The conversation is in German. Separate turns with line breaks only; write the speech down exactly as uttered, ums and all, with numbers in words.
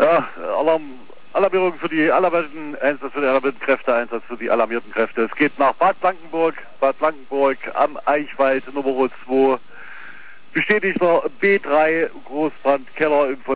Ja, Alarm, Alarmierung für die alarmierten Einsatz für die alarmierten Kräfte, Einsatz für die alarmierten Kräfte. Es geht nach Bad Blankenburg, Bad Blankenburg am Eichwald Nummer zwei. Bestätigter B drei Großbrandkeller im